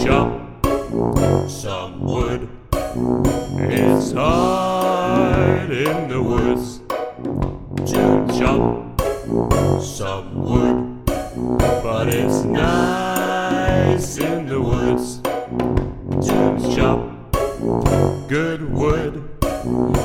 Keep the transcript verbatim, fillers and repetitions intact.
chop some wood. It's hard in the woods to chop some wood, but it's nice in the woods to chop good wood.